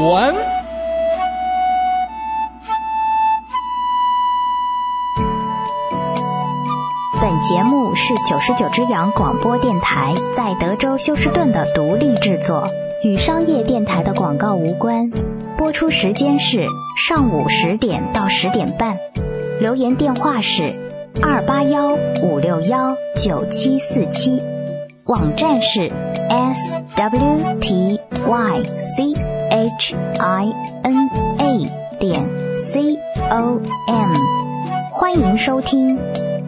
文。 本节目是99只羊广播电台在德州休斯顿的独立制作，与商业电台的广告无关。播出时间是上午10点到10点半。留言电话是281-561-9747，网站是 swtychina.com， 欢迎收听。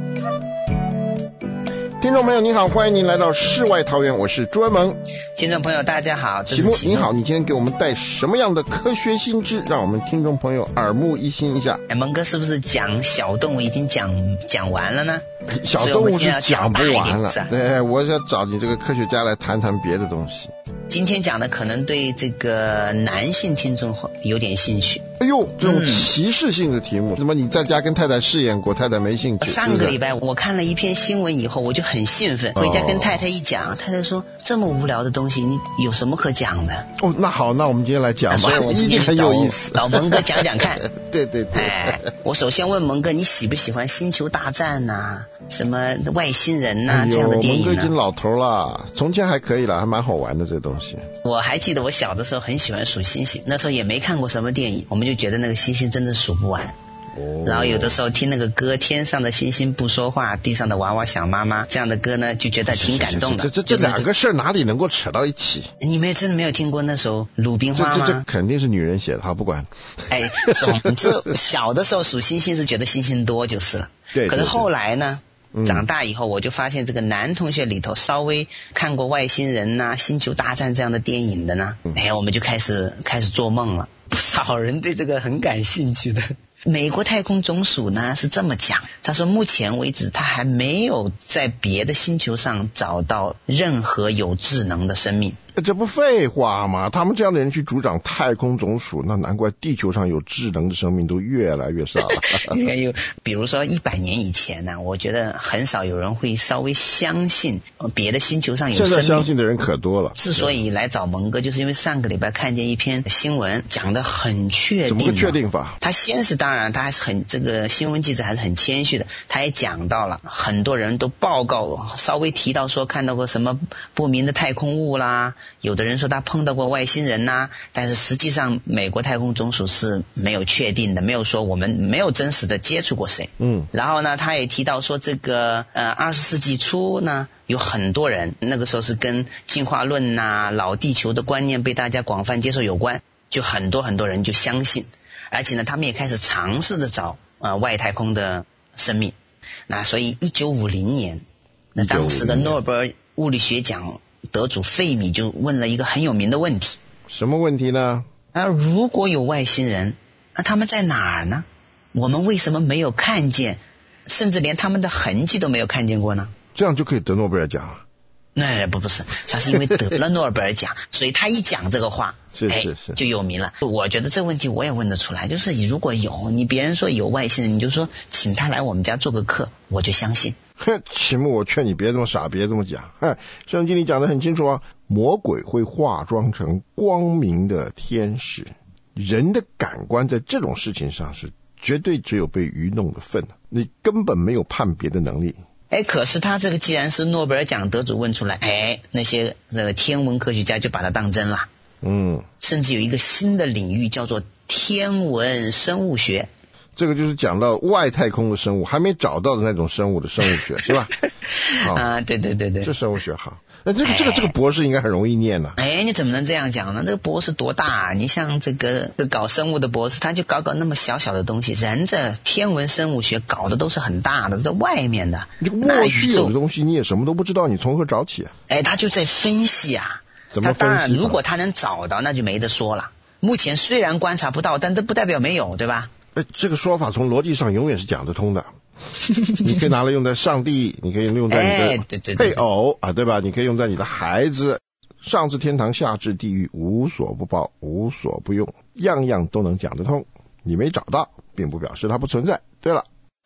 听众朋友您好，欢迎您来到世外桃源，我是朱文萌。 听众朋友大家好，这是启木，你好，你今天给我们带什么样的科学新知，让我们听众朋友耳目一新一下？ 蒙哥是不是讲小动物已经讲完了呢？ 小动物是讲不完了，对，我要找你这个科学家来谈谈别的东西。 今天讲的可能对这个男性听众有点兴趣。 哎呦，这种歧视性的题目，怎么你在家跟太太试验过，太太没兴趣？ 上个礼拜我看了一篇新闻以后，我就很兴奋，回家跟太太一讲，太太说这么无聊的东西，你有什么可讲的？ 哦，那好，那我们今天来讲吧， 所以我今天很有意思， 找蒙哥讲讲看。 对对对。 我首先问蒙哥，你喜不喜欢星球大战呐、什么外星人呐、这样的电影呢？ 蒙哥已经老头了，从前还可以了，还蛮好玩的这东西。 我还记得我小的时候很喜欢数星星，那时候也没看过什么电影，我们就觉得那个星星真的数不完。然后有的时候听那个歌，天上的星星不说话，地上的娃娃想妈妈，这样的歌呢，就觉得挺感动的。 这两个事哪里能够扯到一起？ 你真的没有听过那首鲁冰花吗？ 这肯定是女人写的，好，不管。 总之小的时候数星星是觉得星星多就是了。对。可是后来呢？长大以后我就发现这个男同学里头稍微看过外星人啊、星球大战这样的电影的呢，我们就开始做梦了。不少人对这个很感兴趣的。美国太空总署呢是这么讲，他说目前为止他还没有在别的星球上找到任何有智能的生命。 这不废话吗？他们这样的人去主掌太空总署，那难怪地球上有智能的生命都越来越少了。 比如说100年以前呢，我觉得很少有人会稍微相信别的星球上有生命。 现在相信的人可多了。 之所以来找蒙哥，就是因为上个礼拜看见一篇新闻，讲得很确定。 怎么个确定法？ 他先是当然他还是这个新闻记者还是很谦虚的，他也讲到了很多人都报告，稍微提到说看到过什么不明的太空物啦，有的人说他碰到过外星人呐，但是实际上美国太空总署是没有确定的，没有说我们没有真实的接触过谁。然后呢，他也提到说这个20世纪初呢，有很多人那个时候是跟进化论呐、老地球的观念被大家广泛接受有关，就很多人就相信，而且呢，他们也开始尝试着找外太空的生命。那所以1950年，那当时的诺贝尔物理学奖得主费米就问了一个很有名的问题。 什么问题呢？ 如果有外星人，那他们在哪儿呢？我们为什么没有看见，甚至连他们的痕迹都没有看见过呢？ 这样就可以得诺贝尔奖啊？ 那不是，他是因为得了诺贝尔奖，所以他一讲这个话， 是就有名了。我觉得这个问题我也问得出来，就是如果有，你别人说有外星人，你就说请他来我们家做个客，我就相信。 启木，我劝你别这么傻，别这么讲。圣经里讲得很清楚啊，魔鬼会化妆成光明的天使。人的感官在这种事情上是绝对只有被愚弄的份，你根本没有判别的能力。 可是他这个既然是诺贝尔奖得主问出来，那些这个天文科学家就把它当真了。甚至有一个新的领域叫做天文生物学。 这个就是讲到外太空的生物，还没找到的那种生物的生物学，是吧？ 对， 这生物学好。那这个博士应该很容易念呢。 你怎么能这样讲呢？这个博士多大啊？你像这个搞生物的博士，他就搞那么小小的东西，人这天文生物学搞的都是很大的，在外面的。 这个莫须有的东西你也什么都不知道，你从何找起啊？ 他就在分析啊。 怎么分析？ 他当然，如果他能找到，那就没得说了。目前虽然观察不到，但这不代表没有，对吧？ 这个说法从逻辑上永远是讲得通的。你可以拿来用在上帝，你可以用在你的配偶对吧？你可以用在你的孩子。上至天堂，下至地狱，无所不包，无所不用，样样都能讲得通。你没找到，并不表示它不存在。对了，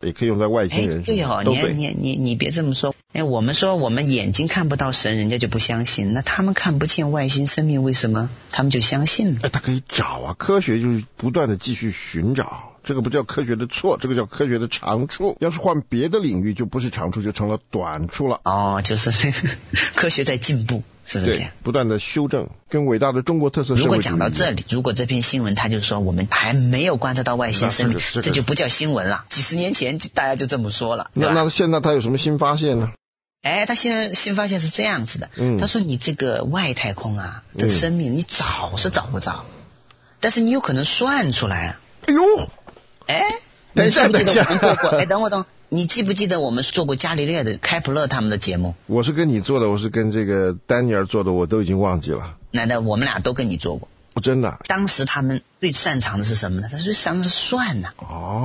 也可以用在外星人。 对哦，你别这么说。我们说我们眼睛看不到神，人家就不相信。那他们看不见外星生命，为什么他们就相信呢？ 他可以找啊，科学就是不断的继续寻找。这个不叫科学的错，这个叫科学的长处。要是换别的领域，就不是长处，就成了短处了。 就是这个科学在进步，是不是这样？ 不断的修正，跟伟大的中国特色社会主义。 如果讲到这里，如果这篇新闻他就说我们还没有观测到外星生命，这就不叫新闻了。几十年前大家就这么说了。 那现在他有什么新发现呢？ 他现在新发现是这样子的。他说你这个外太空啊的生命，你找是找不着，但是你有可能算出来啊。 哎呦！等一下， 等我，你记不记得我们做过伽利略的开普勒他们的节目？ 我是跟你做的，我是跟这个丹尼尔做的，我都已经忘记了。 那我们俩都跟你做过。 真的？ 当时他们最擅长的是什么呢？他最擅长的是算呢。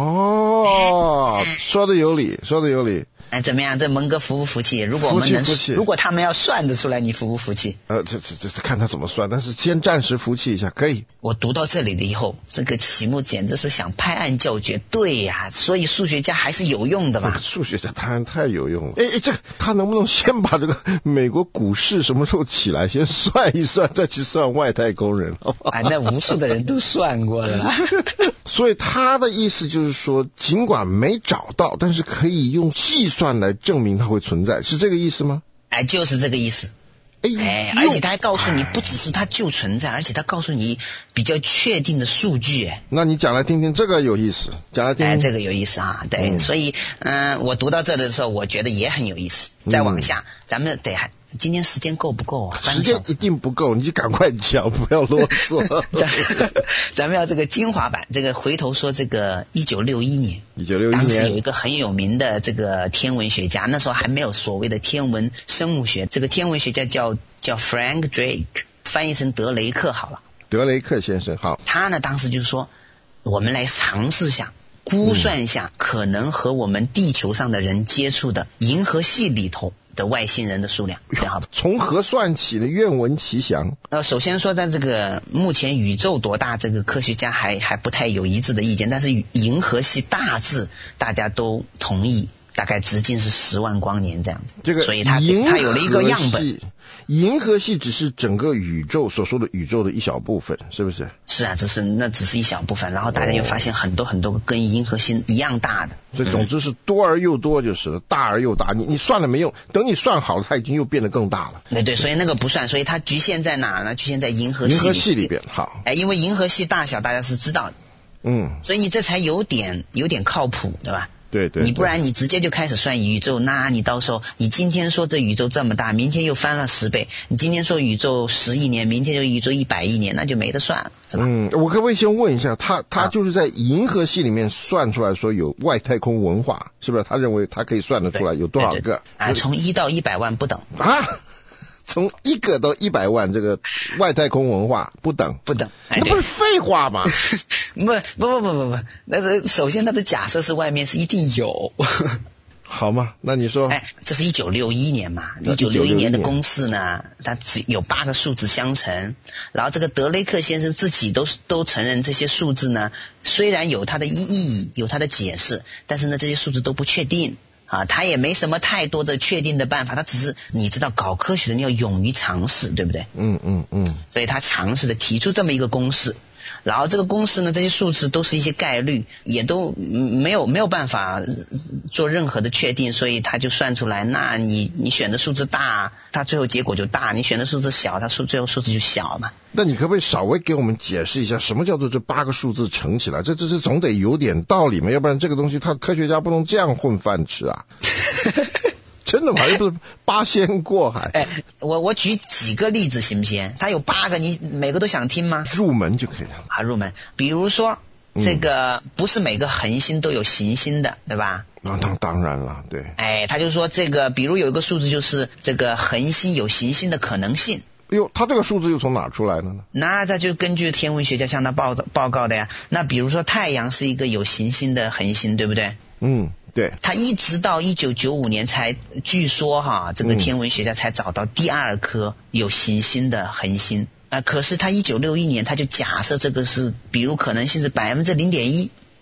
说的有理，说的有理。 怎么样？这蒙哥服不服气？如果我们如果他们要算得出来，你服不服气？ 这看他怎么算，但是先暂时服气一下，可以。 我读到这里了以后，这个题目简直是想拍案叫绝。对呀，所以数学家还是有用的嘛。 数学家太有用了。这他能不能先把这个美国股市什么时候起来先算一算，再去算外太空人？ 那无数的人都算过了啦。 所以他的意思就是说，尽管没找到，但是可以用计算来证明它会存在，是这个意思吗？ 就是这个意思。而且他还告诉你，不只是它就存在，而且他告诉你比较确定的数据。 那你讲来听听，这个有意思，讲来听听。 这个有意思啊，对。所以我读到这里的时候，我觉得也很有意思。再往下，咱们今天时间够不够啊？ 时间一定不够，你就赶快讲，不要啰嗦。 咱们要这个精华版，这个回头说这个1961年，当时有一个很有名的这个天文学家，那时候还没有所谓的天文生物学，这个天文学家叫 Frank Drake， 翻译成德雷克好了。 德雷克先生好。 他呢当时就说，我们来尝试下估算一下可能和我们地球上的人接触的银河系里头的外星人的数量，这样好吧？ 从何算起呢？愿闻其详。 首先说，在这个目前宇宙多大，这个科学家还不太有一致的意见，但是银河系大致大家都同意，大概直径是10万光年这样子。 这个， 所以它有了一个样本。 银河系只是整个宇宙所说的宇宙的一小部分，是不是？ 是啊，只是一小部分，然后大家又发现很多很多跟银河系一样大的。 所以总之是多而又多就是了，大而又大。你算了没用，等你算好了，它已经又变得更大了。 对，所以那个不算，所以它局限在哪呢？局限在银河系里边。好，因为银河系大小大家是知道的。所以你这才有点靠谱，对吧？ 对， 你不然你直接就开始算宇宙，那你到时候你今天说这宇宙这么大，明天又翻了10倍，你今天说宇宙10亿年，明天就宇宙100亿年，那就没得算了，是吧？ 我可不可以先问一下，他就是在银河系里面算出来说有外太空文化，是不是？他认为他可以算得出来有多少个？ 从1到100万不等啊。从1个到100万，这个外太空文化不等，那不是废话吗？ 不，那首先它的假设是外面是一定有。 好嘛，那你说， 这是1961年嘛？1961年的公式呢，它只有8个数字相乘，然后这个德雷克先生自己都承认这些数字呢，虽然有它的意义，有它的解释，但是呢，这些数字都不确定。他也没什么太多的确定的办法，他只是你知道搞科学的你要勇于尝试，对不对？所以他尝试的提出这么一个公式，然后这个公式呢，这些数字都是一些概率，也都没有办法做任何的确定，所以他就算出来，那你选的数字大，它最后结果就大；你选的数字小，它最后数字就小嘛。 那你可不可以稍微给我们解释一下，什么叫做这8个数字乘起来？这总得有点道理嘛，要不然这个东西科学家不能这样混饭吃啊。真的吗？又不是8仙过海。 我举几个例子行不行？它有8个，你每个都想听吗？ 入门就可以了。 入门。比如说这个不是每个恒星都有行星的，对吧？ 当然了，对。 他就说这个，比如有一个数字就是这个恒星有行星的可能性。 他这个数字又从哪出来的呢？ 那他就根据天文学家向他报告的呀。那比如说太阳是一个有行星的恒星，对不对？ 对。他一直到1995年才，据说这个天文学家才找到第2颗有行星的恒星。可是他1961年他就假设这个是，比如可能性是0.1%。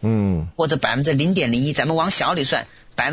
或者0.01%，咱们往小里算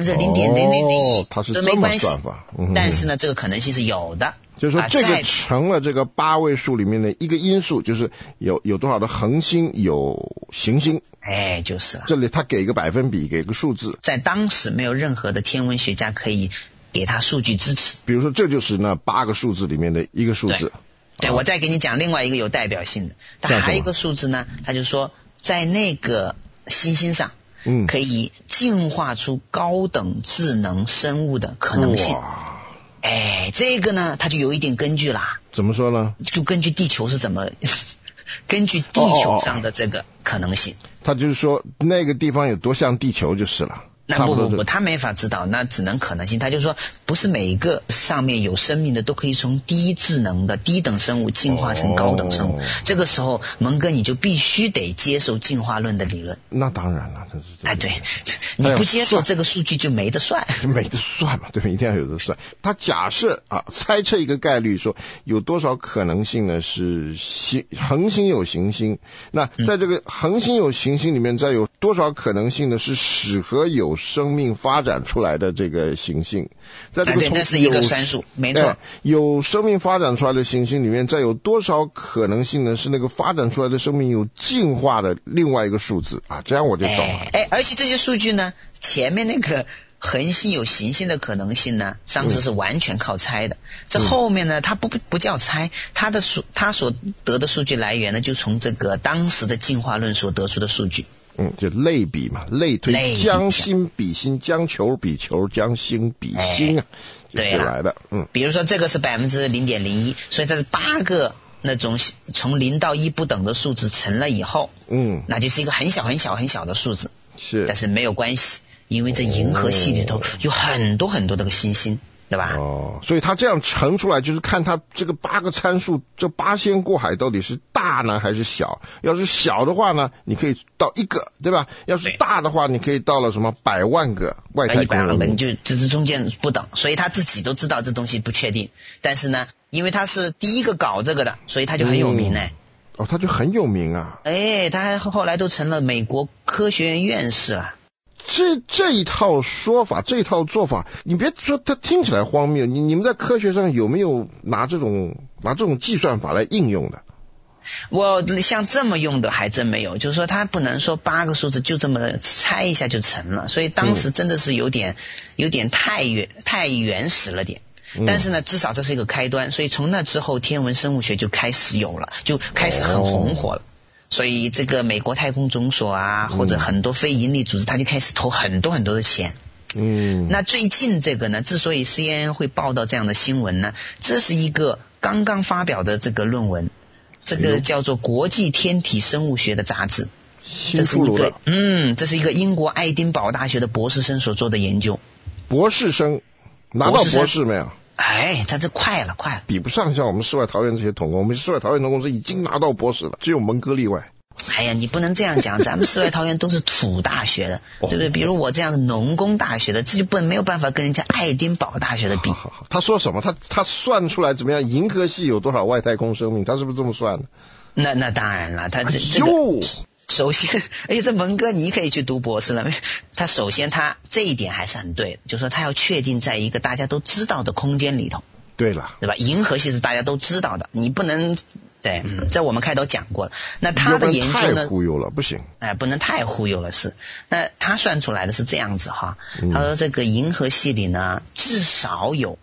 0.0001%， 它是都没关系。 算法， 但是呢，这个可能性是有的。 就是说，这个成了这个8位数里面的一个因素，就是有多少的恒星有行星。 就是了。 这里他给个百分比，给个数字， 在当时没有任何的天文学家可以给他数据支持。 比如说，这就是那8个数字里面的一个数字。 对，我再给你讲另外一个有代表性的，它还有一个数字呢，他就说在那个星星上，可以进化出高等智能生物的可能性。这个呢，它就有一点根据啦。 怎么说呢？ 就根据地球是怎么根据地球上的这个可能性。 他就是说那个地方有多像地球就是了。 那不，他没法知道，那只能可能性。他就说，不是每一个上面有生命的都可以从低智能的低等生物进化成高等生物。这个时候，蒙哥你就必须得接受进化论的理论。 那当然了， 对，你不接受这个数据就没得算， 没得算嘛，对吧？一定要有得算。他假设猜测一个概率，说有多少可能性呢？是恒星有行星，那在这个恒星有行星里面，再有多少可能性呢？是适合有生命发展出来的这个行星，在这个那是一个算术，没错。 有生命发展出来的行星里面，再有多少可能性呢？是那个发展出来的生命有进化的另外一个数字啊，这样我就懂了。 而且这些数据呢，前面那个恒星有行星的可能性呢，上次是完全靠猜的。这后面呢，它不叫猜，它所得的数据来源呢，就从这个当时的进化论所得出的数据。 就类比嘛，类推，将星比星，将球比球，将星比星啊，对来的。 比如说这个是0.01%，所以它是8个那种从0到1不等的数字乘了以后，那就是一个很小很小很小的数字。 是， 但是没有关系，因为这银河系里头有很多很多的个星星。对吧？ 所以他这样乘出来，就是看他这个8个参数，这8仙过海到底是大呢还是小？要是小的话呢，你可以到1个，对吧？要是大的话，你可以到了什么100万个外太空 100万个，你就这中间不等，所以他自己都知道这东西不确定。但是呢，因为他是第一个搞这个的，所以他就很有名他就很有名啊。 他后来都成了美国科学院院士了。 这一套说法，这一套做法，你别说它听起来荒谬，你们在科学上有没有拿这种计算法来应用的？ 我像这么用的还真没有，就是说他不能说8个数字就这么猜一下就成了，所以当时真的是有点太原始了点。但是呢，至少这是一个开端，所以从那之后天文生物学就开始有了，就开始很红火了。所以这个美国太空总署啊，或者很多非营利组织，他就开始投很多很多的钱。那最近这个呢，之所以 CNN 会报道这样的新闻呢，这是一个刚刚发表的这个论文，这个叫做国际天体生物学的杂志。这是一个英国爱丁堡大学的博士生所做的研究。 博士生拿到博士没有？ 他这快了， 比不上像我们世外桃源这些统工，我们世外桃源的公司已经拿到博士了，只有蒙哥例外。 你不能这样讲，咱们世外桃源都是土大学的，对不对？比如我这样的农工大学的，这就没有办法跟人家爱丁堡大学的比。 好，他说什么？他算出来怎么样？银河系有多少外太空生命？他是不是这么算的？ 那当然了，他这个首先，这蒙哥你可以去读博士了。他首先他这一点还是很对的，就是说他要确定在一个大家都知道的空间里头。 对了， 对吧？银河系是大家都知道的，你不能这我们开头讲过了。那他的研究呢？ 太忽悠了，不行。 不能太忽悠了是。那他算出来的是这样子哈，他说这个银河系里呢，至少有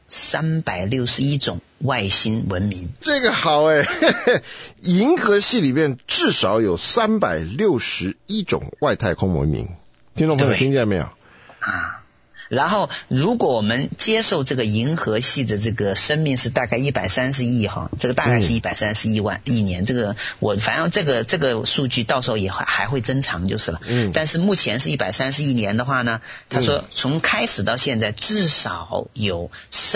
361种外星文明。 这个好银河系里面至少有361种外太空文明。听众朋友听见没有？ 然后如果我们接受这个银河系的这个生命是大概130亿哈，这个大概是131万亿年，这个反正这个数据到时候也还会增长就是了。但是目前是130亿年的话呢，他说从开始到现在至少有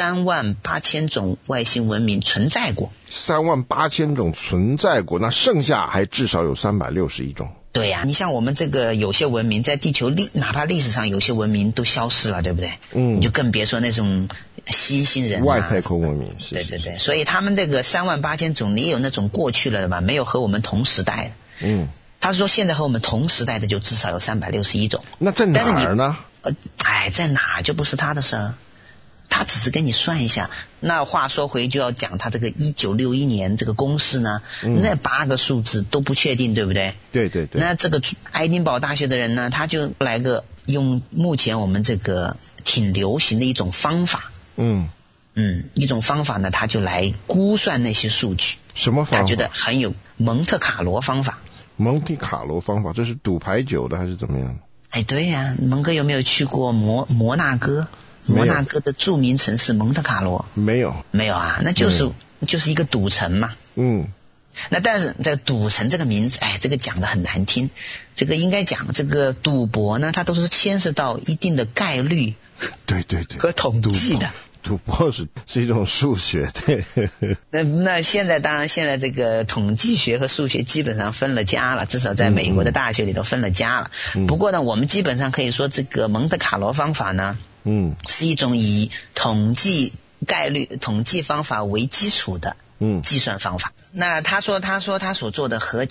38000种外星文明存在过。 38000种存在过，那剩下还至少有361种。 对呀，你像我们这个有些文明在地球哪怕历史上有些文明都消失了，对不对？你就更别说那种新兴人外太空文明。 对，所以他们这个38000种，你也有那种过去了的吧，没有和我们同时代的。 他说现在和我们同时代的就至少有361种。 那在哪儿呢？ 在哪就不是他的事儿，他只是跟你算一下。那话说回就要讲他这个1961年这个公式呢，那8个数字都不确定，对不对？ 对对对。 那这个爱丁堡大学的人呢，他就来个用目前我们这个挺流行的一种方法，一种方法呢，他就来估算那些数据。 什么方法？ 他觉得很有蒙特卡罗方法。 蒙特卡罗方法，这是赌牌九的还是怎么样？ 对呀，蒙哥有没有去过摩纳哥？摩纳哥的著名城市蒙特卡罗？没有啊，那就是一个赌城嘛。那但是这个赌城这个名字，这个讲的很难听。这个应该讲这个赌博呢，它都是牵涉到一定的概率，对和统计的。 赌博是一种数学，对。 那现在当然现在这个统计学和数学基本上分了家了，至少在美国的大学里头分了家了。不过呢，我们基本上可以说这个蒙特卡罗方法呢，是一种以统计概率、统计方法为基础的计算方法。那他说他所做的和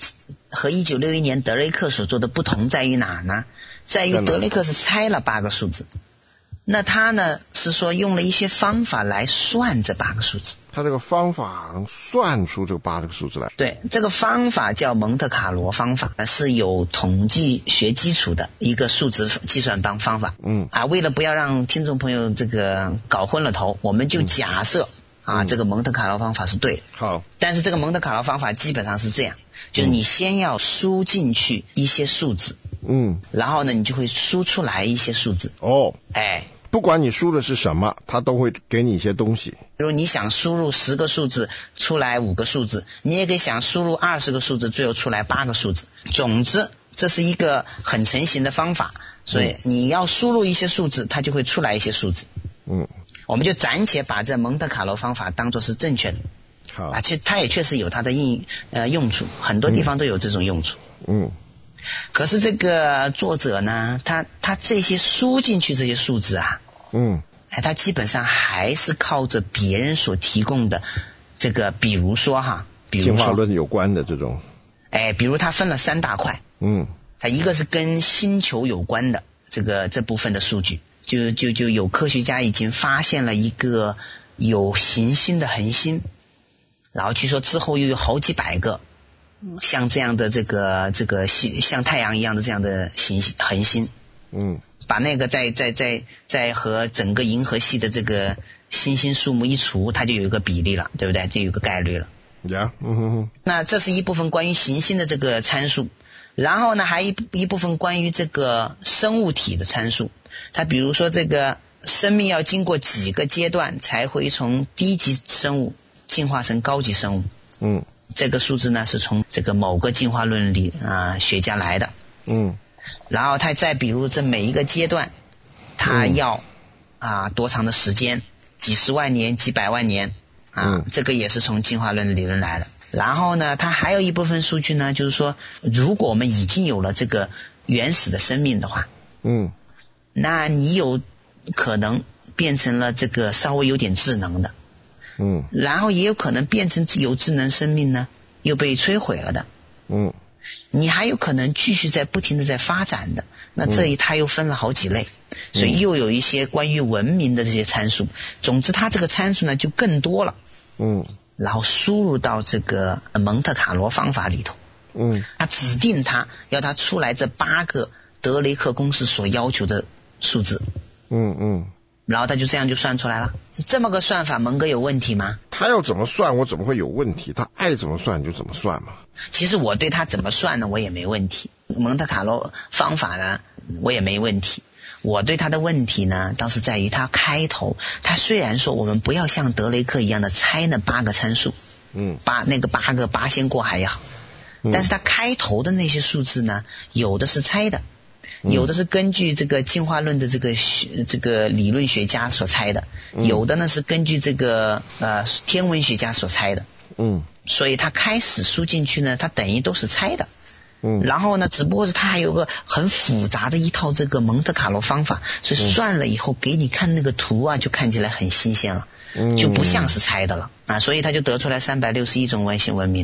1961年德雷克所做的不同在于哪呢？在于德雷克是猜了8个数字。那他呢是说用了一些方法来算这8个数字。 他这个方法能算出这8个数字来？ 对，这个方法叫蒙特卡罗方法，是有统计学基础的一个数值计算方法。为了不要让听众朋友这个搞混了头，我们就假设这个蒙特卡罗方法是对的。 好， 但是这个蒙特卡罗方法基本上是这样，就是你先要输进去一些数字，然后呢你就会输出来一些数字。 不管你输的是什么，它都会给你一些东西。 比如你想输入10个数字出来5个数字，你也可以想输入20个数字最后出来8个数字。总之这是一个很成型的方法，所以你要输入一些数字，它就会出来一些数字。我们就暂且把这蒙特卡罗方法当作是正确的。 好， 其实它也确实有它的用处，很多地方都有这种用处。可是这个作者呢，他这些输进去这些数字他基本上还是靠着别人所提供的这个，比如说进化论有关的这种， 比如他分了3大块，他一个是跟星球有关的这部分的数据，就有科学家已经发现了一个有行星的恒星，然后据说之后又有好几百个像这样的这个像太阳一样的这样的恒星，把那个再和整个银河系的这个星星数目一除，它就有一个比例了，对不对？就有一个概率了。那这是一部分关于行星的这个参数，然后呢还一部分关于这个生物体的参数。它比如说这个生命要经过几个阶段才会从低级生物进化成高级生物。这个数字呢是从这个某个进化论里学家来的。然后他再比如这每一个阶段他要多长的时间，几十万年几百万年这个也是从进化论理论来的。然后呢他还有一部分数据呢，就是说如果我们已经有了这个原始的生命的话，那你有可能变成了这个稍微有点智能的，然后也有可能变成有智能生命呢又被摧毁了的，你还有可能继续不停的在发展的。那这里它又分了好几类，所以又有一些关于文明的这些参数。总之它这个参数呢就更多了，然后输入到这个蒙特卡罗方法里头，它指定它要它出来这8个德雷克公式所要求的数字，然后他就这样就算出来了。这么个算法，蒙哥有问题吗？ 他要怎么算我怎么会有问题？他爱怎么算就怎么算嘛。 其实我对他怎么算呢我也没问题，蒙特卡罗方法呢我也没问题。我对他的问题呢倒是在于他开头，他虽然说我们不要像德雷克一样的猜那8个参数，那个8个8仙过海也好，但是他开头的那些数字呢，有的是猜的，有的是根据这个进化论的这个理论学家所猜的，有的呢是根据这个天文学家所猜的。所以他开始输进去呢，他等于都是猜的。然后呢，只不过是他还有个很复杂的一套这个蒙特卡罗方法，所以算了以后给你看那个图就看起来很新鲜了，就不像是猜的了所以他就得出来361种外星文明呢。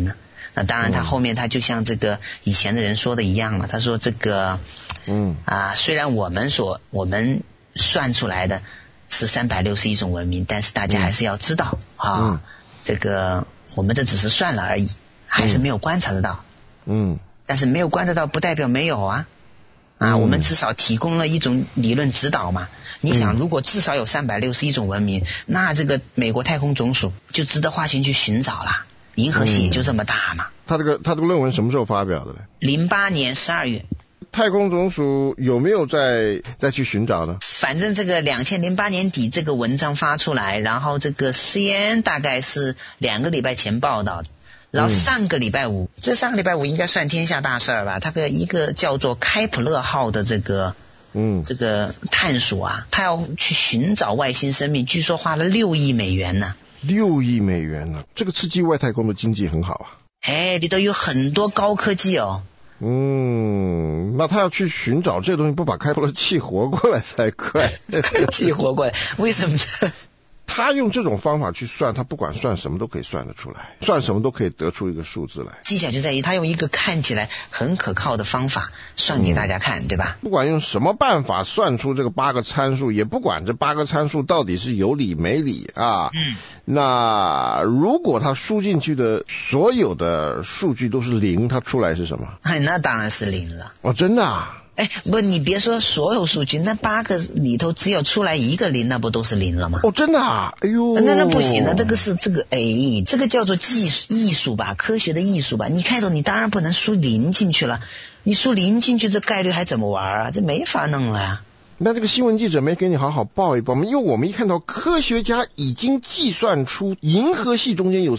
那当然他后面他就像这个以前的人说的一样了，他说这个虽然我们算出来的是361种文明，但是大家还是要知道这个我们这只是算了而已，还是没有观察得到。但是没有观察到不代表没有啊，我们至少提供了一种理论指导嘛。你想，如果至少有361种文明，那这个美国太空总署就值得花钱去寻找了。银河系也就这么大嘛。 他这个论文什么时候发表的呢 ？08年12月。 太空总署有没有再去寻找呢？ 反正这个2008年底这个文章发出来，然后这个 CNN 大概是2个礼拜前报道的。然后上个礼拜五应该算天下大事吧，它一个叫做开普勒号的这个探索啊，他要去寻找外星生命，据说花了6亿美元呢。 6亿美元呢，这个刺激外太空的经济很好啊。 里头有很多高科技哦。 那他要去寻找这东西，不把开普勒气活过来才快。 气活过来，为什么呢？ 他用这种方法去算，他不管算什么都可以算得出来，算什么都可以得出一个数字来。 技巧就在于他用一个看起来很可靠的方法算给大家看，对吧？ 不管用什么办法算出这个8个参数，也不管这8个参数到底是有理没理啊。那如果他输进去的所有的数据都是0，他出来是什么？ 那当然是0了。 真的啊？ 不，你别说所有数据，那8个里头只有出来1个0，那不都是0了吗？ 真的啊？哎呦， 那不行的，这个叫做艺术吧，科学的艺术吧。你开头你当然不能输0进去了，你输0进去，这概率还怎么玩啊？这没法弄了呀。 那这个新闻记者没给你好好报一报吗？因为我们一看到科学家已经计算出银河系中间有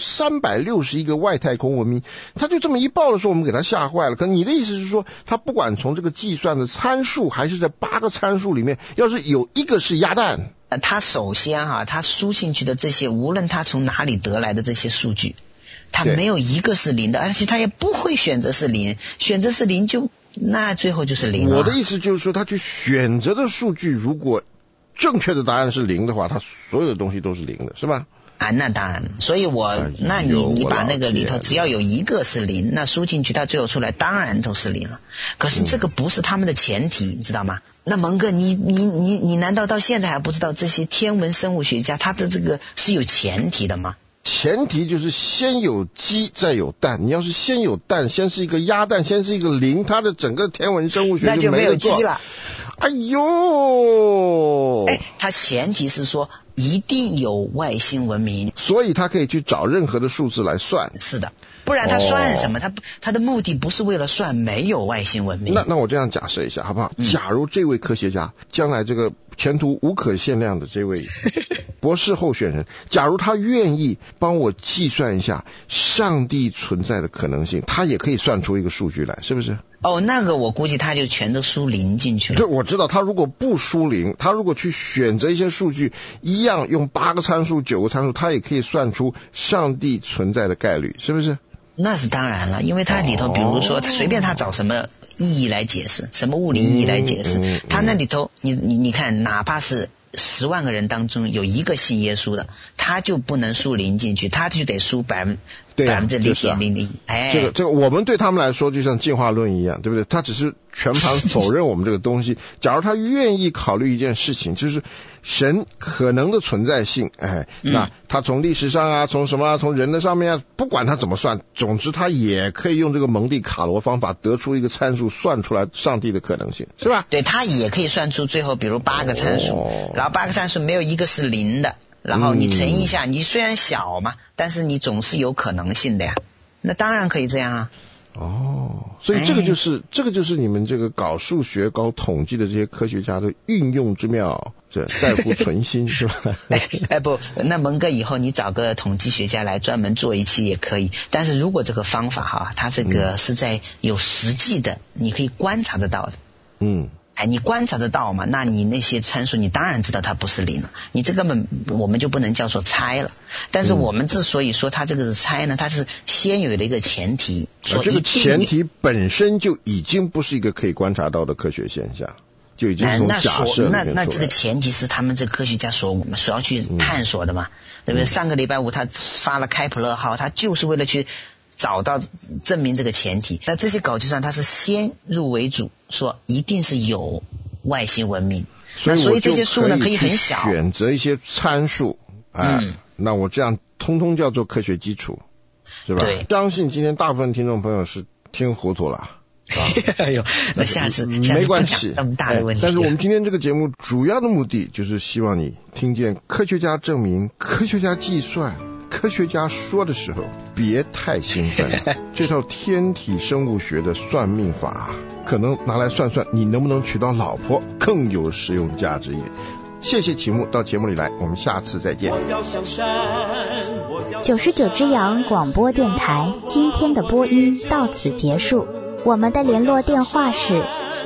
361个外太空文明，他就这么一报的时候，我们给他吓坏了。可你的意思是说，他不管从这个计算的参数，还是在8个参数里面，要是有一个是鸭蛋， 他首先他输进去的这些，无论他从哪里得来的这些数据，他没有一个是0的，而且他也不会选择是0，选择是0那最后就是0了。 我的意思就是说，他去选择的数据，如果正确的答案是0的话，他所有的东西都是0的，是吧？ 那当然。所以那你把那个里头只要有一个是0，那输进去，他最后出来当然都是0了。可是这个不是他们的前提，你知道吗？那蒙哥，你难道到现在还不知道这些天文生物学家他的这个是有前提的吗？ 前提就是先有鸡再有蛋，你要是先有蛋，先是一个鸭蛋，先是一个0，它的整个天文生物学就没有鸡了。哎呦， 它前提是说一定有外星文明， 所以它可以去找任何的数字来算。 是的，不然它算什么？它的目的不是为了算没有外星文明。 那我这样假设一下好不好？假如这位科学家将来这个前途无可限量的这位博士候选人，假如他愿意帮我计算一下上帝存在的可能性，他也可以算出一个数据来，是不是？ 那个我估计他就全都输0进去了。 对，我知道他如果不输0，他如果去选择一些数据，一样用8个参数9个参数，他也可以算出上帝存在的概率，是不是？ 那是当然了，因为它里头比如说随便他找什么意义来解释，什么物理意义来解释，他那里头你看，哪怕是10万个人当中有1个信耶稣的，他就不能输0进去，他就得输0.00。 这个我们对他们来说就像进化论一样，对不对？他只是全盘否认我们这个东西。假如他愿意考虑一件事情，就是神可能的存在性，那他从历史上从什么从人的上面不管他怎么算，总之他也可以用这个蒙蒂卡罗方法得出一个参数，算出来上帝的可能性，是吧？ 对，他也可以算出最后比如8个参数，然后8个参数没有一个是0的，然后你乘一下，你虽然小嘛，但是你总是有可能性的呀。那当然可以这样啊。 所以这个就是你们这个搞数学搞统计的这些科学家的运用之妙，这在乎存心是吧？ 不，那蒙哥以后你找个统计学家来专门做一期也可以，但是如果这个方法它这个是在有实际的，你可以观察得到的。你观察得到嘛？那你那些参数你当然知道它不是0了，你这根本我们就不能叫做猜了。但是我们之所以说它这个是猜呢，它是先有了一个前提，说这个前提本身就已经不是一个可以观察到的科学现象，就已经从假设里面出来。 那这个前提是他们这个科学家所要去探索的嘛，对不对？上个礼拜五他发了开普勒号，他就是为了去找到证明这个前提。那这些搞计算它是先入为主，说一定是有外星文明，所以这些数呢可以很小， 选择一些参数，那我这样通通叫做科学基础，是吧？ 对， 相信今天大部分听众朋友是听糊涂了。 哎呦，那下次没关系， 那么大的问题。 但是我们今天这个节目主要的目的就是希望你听见科学家证明、科学家计算、科学家说的时候，别太兴奋。这套天体生物学的算命法，可能拿来算算你能不能娶到老婆更有实用价值一点。谢谢启木到节目里来，我们下次再见。 99只羊广播电台今天的播音到此结束，我们的联络电话是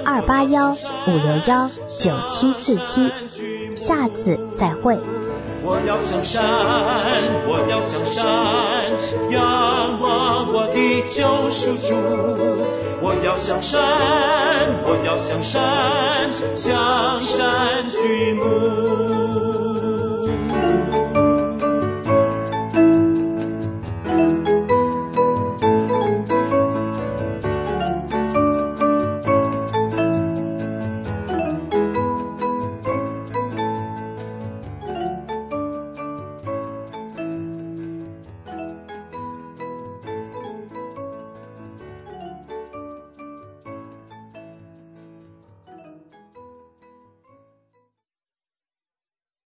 281-561-9747，下次再会。 我要向山，我要向山，仰望我的救赎主。我要向山，我要向山，向山举目。